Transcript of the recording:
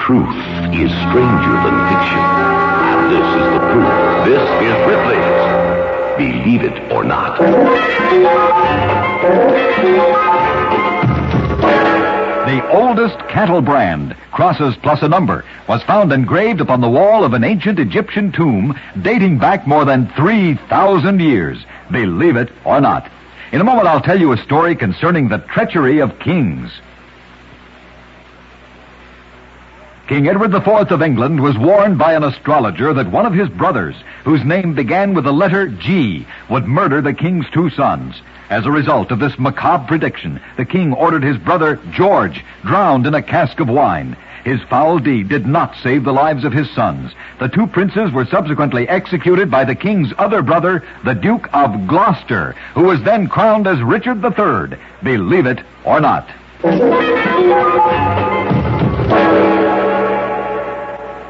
Truth is stranger than fiction. And this is the proof. This is Ripley's Believe It or Not. The oldest cattle brand, crosses plus a number, was found engraved upon the wall of an ancient Egyptian tomb dating back more than 3,000 years. Believe it or not. In a moment, I'll tell you a story concerning the treachery of kings. King Edward IV of England was warned by an astrologer that one of his brothers, whose name began with the letter G, would murder the king's two sons. As a result of this macabre prediction, the king ordered his brother George drowned in a cask of wine. His foul deed did not save the lives of his sons. The two princes were subsequently executed by the king's other brother, the Duke of Gloucester, who was then crowned as Richard III. Believe it or not.